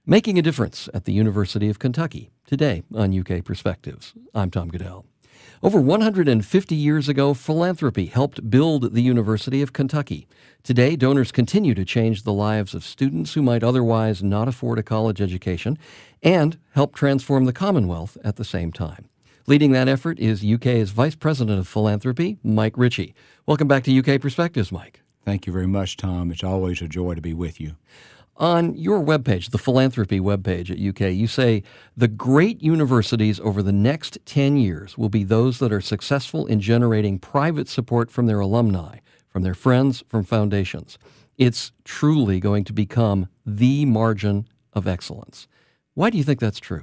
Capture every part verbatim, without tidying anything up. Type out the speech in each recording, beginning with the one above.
Making a Difference at the University of Kentucky, today on U K Perspectives. I'm Tom Goodell. Over one hundred fifty years ago, philanthropy helped build the University of Kentucky. Today, donors continue to change the lives of students who might otherwise not afford a college education and help transform the Commonwealth at the same time. Leading that effort is U K's Vice President of Philanthropy, Mike Ritchie. Welcome back to U K Perspectives, Mike. Thank you very much, Tom. It's always a joy to be with you. On your webpage, the philanthropy webpage at U K, you say the great universities over the next ten years will be those that are successful in generating private support from their alumni, from their friends, from foundations. It's truly going to become the margin of excellence. Why do you think that's true?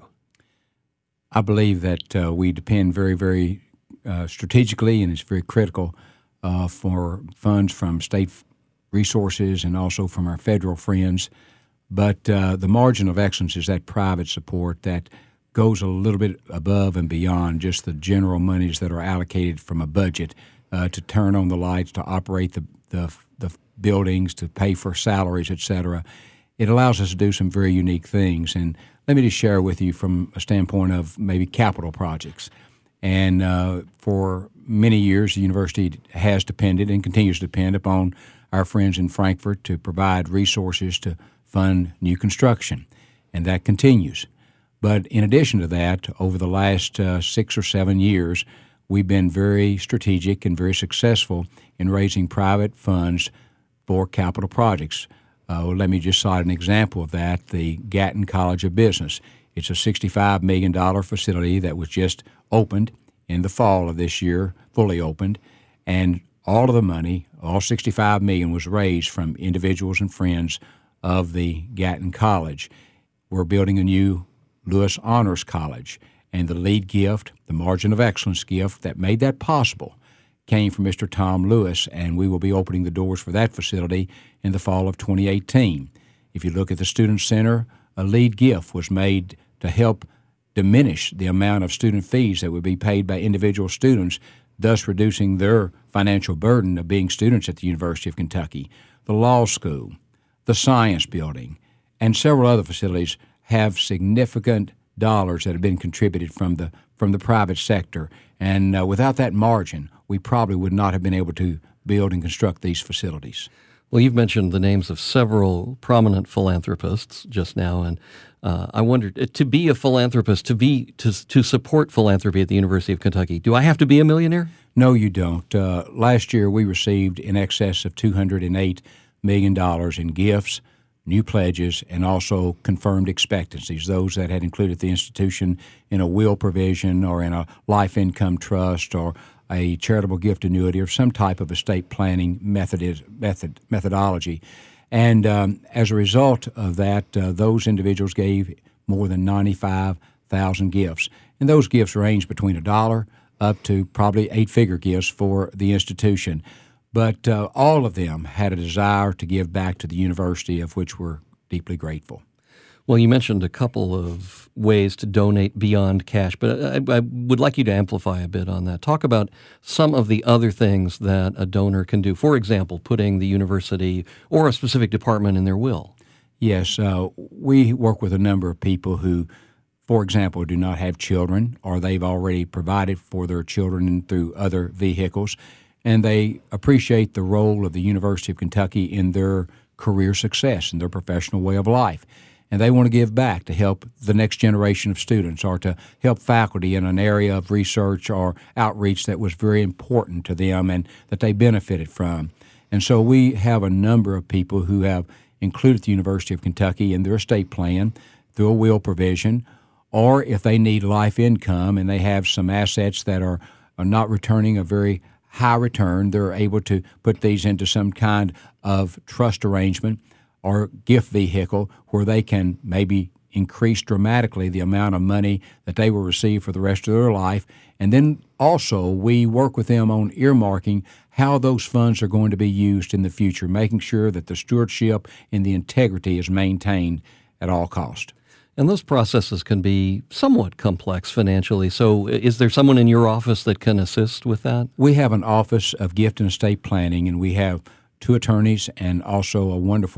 I believe that uh, we depend very, very uh, strategically, and it's very critical uh, for funds from state resources and also from our federal friends. But uh, the margin of excellence is that private support that goes a little bit above and beyond just the general monies that are allocated from a budget uh, to turn on the lights, to operate the, the, the buildings, to pay for salaries, et cetera. It allows us to do some very unique things. And let me just share with you from a standpoint of maybe capital projects. And uh, for many years, the university has depended and continues to depend upon our friends in Frankfort to provide resources to fund new construction, and that continues. But in addition to that, over the last uh, six or seven years, we've been very strategic and very successful in raising private funds for capital projects. Uh, well, let me just cite an example of that, the Gatton College of Business. It's a sixty-five million dollars facility that was just opened in the fall of this year, fully opened, and all of the money, all sixty-five million dollars, was raised from individuals and friends of the Gatton College. We're building a new Lewis Honors College, and the lead gift, the margin of excellence gift that made that possible, came from Mister Tom Lewis, and we will be opening the doors for that facility in the fall of twenty eighteen. If you look at the Student Center, a lead gift was made to help diminish the amount of student fees that would be paid by individual students, thus reducing their financial burden of being students at the University of Kentucky. The law school, the science building, and several other facilities have significant dollars that have been contributed from the from the private sector. And uh, without that margin, we probably would not have been able to build and construct these facilities. Well, you've mentioned the names of several prominent philanthropists just now, and uh, I wondered, to be a philanthropist, to be to to support philanthropy at the University of Kentucky, do I have to be a millionaire? No, you don't. Uh, last year, we received in excess of two hundred eight million dollars in gifts, new pledges, and also confirmed expectancies, those that had included the institution in a will provision or in a life income trust or a charitable gift annuity or some type of estate planning method, method methodology. And um, as a result of that, uh, those individuals gave more than ninety-five thousand gifts. And those gifts range between a dollar up to probably eight-figure gifts for the institution. But uh, all of them had a desire to give back to the university, of which we're deeply grateful. Well, you mentioned a couple of ways to donate beyond cash, but I, I would like you to amplify a bit on that. Talk about some of the other things that a donor can do. For example, putting the university or a specific department in their will. Yes, uh, we work with a number of people who, for example, do not have children, or they've already provided for their children through other vehicles, and they appreciate the role of the University of Kentucky in their career success and their professional way of life. And they want to give back to help the next generation of students or to help faculty in an area of research or outreach that was very important to them and that they benefited from. And so we have a number of people who have included the University of Kentucky in their estate plan through a will provision, or if they need life income and they have some assets that are, are not returning a very high return, they're able to put these into some kind of trust arrangement or gift vehicle where they can maybe increase dramatically the amount of money that they will receive for the rest of their life. And then also we work with them on earmarking how those funds are going to be used in the future, making sure that the stewardship and the integrity is maintained at all cost. And those processes can be somewhat complex financially. So is there someone in your office that can assist with that? We have an Office of Gift and Estate Planning, and we have two attorneys and also a wonderful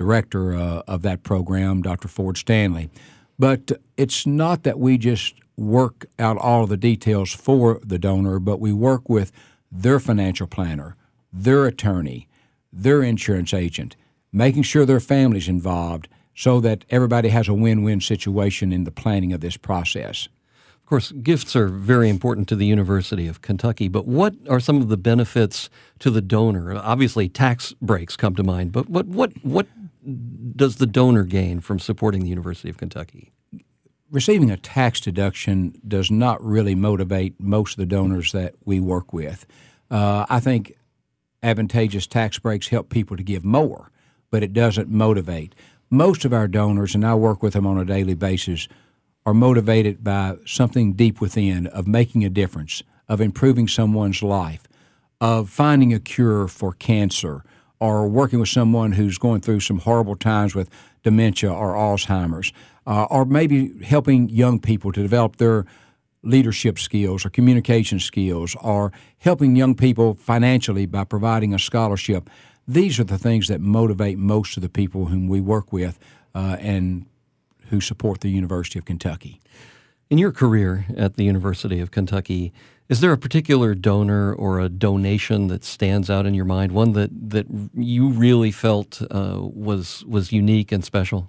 director uh, of that program, Doctor Ford Stanley. But it's not that we just work out all of the details for the donor, but we work with their financial planner, their attorney, their insurance agent, making sure their family's involved so that everybody has a win-win situation in the planning of this process. Of course, gifts are very important to the University of Kentucky, but what are some of the benefits to the donor? Obviously, tax breaks come to mind, but what what what does the donor gain from supporting the University of Kentucky? Receiving a tax deduction does not really motivate most of the donors that we work with. Uh, I think advantageous tax breaks help people to give more, but it doesn't motivate. Most of our donors, and I work with them on a daily basis, are motivated by something deep within of making a difference, of improving someone's life, of finding a cure for cancer, or working with someone who's going through some horrible times with dementia or Alzheimer's, uh, or maybe helping young people to develop their leadership skills or communication skills, or helping young people financially by providing a scholarship. These are the things that motivate most of the people whom we work with uh, and who support the University of Kentucky. In your career at the University of Kentucky, is there a particular donor or a donation that stands out in your mind, one that, that you really felt uh, was was unique and special?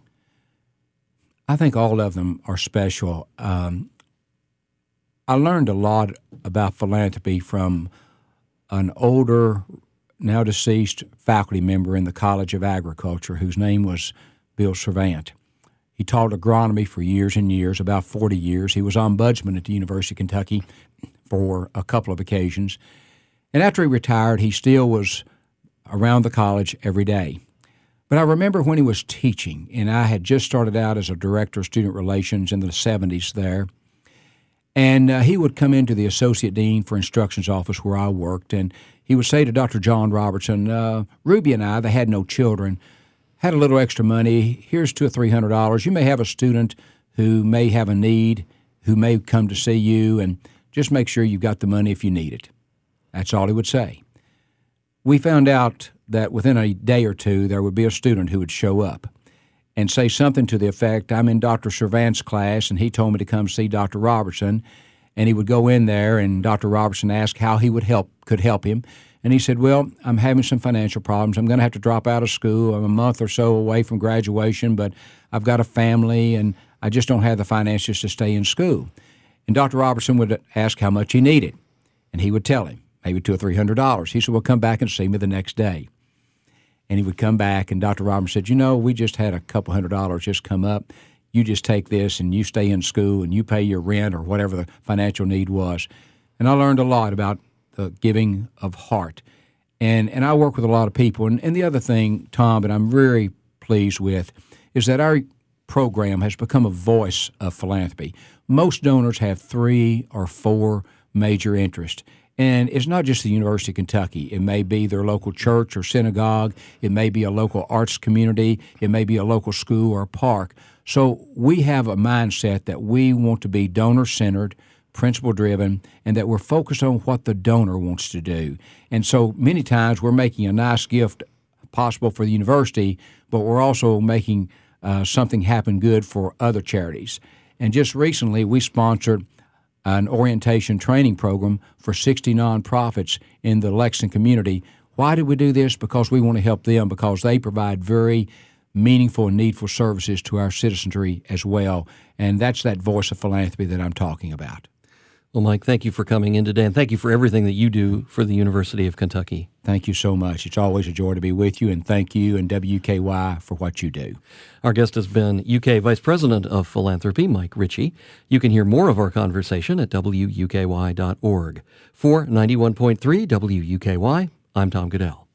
I think all of them are special. Um, I learned a lot about philanthropy from an older, now deceased faculty member in the College of Agriculture whose name was Bill Servant. He taught agronomy for years and years, about forty years. He was ombudsman at the University of Kentucky for a couple of occasions. And after he retired, he still was around the college every day. But I remember when he was teaching, and I had just started out as a director of student relations in the seventies there, and uh, he would come into the associate dean for instructions office where I worked, and he would say to Doctor John Robertson, uh, Ruby and I, they had no children, had a little extra money, here's two or three hundred dollars. You may have a student who may have a need, who may come to see you, and just make sure you've got the money if you need it. That's all he would say. We found out that within a day or two there would be a student who would show up and say something to the effect, I'm in Doctor Servant's class, and he told me to come see Doctor Robertson. And he would go in there, and Doctor Robertson asked how he would help, could help him. And he said, well, I'm having some financial problems. I'm going to have to drop out of school. I'm a month or so away from graduation, but I've got a family, and I just don't have the finances to stay in school. And Doctor Robertson would ask how much he needed, and he would tell him, maybe two or three hundred dollars. He said, well, come back and see me the next day. And he would come back, and Doctor Robertson said, you know, we just had a couple hundred dollars just come up. You just take this, and you stay in school, and you pay your rent or whatever the financial need was. And I learned a lot about the giving of heart. And and I work with a lot of people. And, and the other thing, Tom, that I'm very pleased with is that our program has become a voice of philanthropy. Most donors have three or four major interests. And it's not just the University of Kentucky. It may be their local church or synagogue. It may be a local arts community. It may be a local school or a park. So we have a mindset that we want to be donor-centered, principle-driven, and that we're focused on what the donor wants to do. And so many times we're making a nice gift possible for the university, but we're also making uh, something happen good for other charities. And just recently we sponsored an orientation training program for sixty nonprofits in the Lexington community. Why did we do this? Because we want to help them, because they provide very meaningful and needful services to our citizenry as well. And that's that voice of philanthropy that I'm talking about. Well, Mike, thank you for coming in today, and thank you for everything that you do for the University of Kentucky. Thank you so much. It's always a joy to be with you, and thank you and W K Y for what you do. Our guest has been U K Vice President of Philanthropy, Mike Ritchie. You can hear more of our conversation at W U K Y dot org. For ninety-one point three W U K Y, I'm Tom Goodell.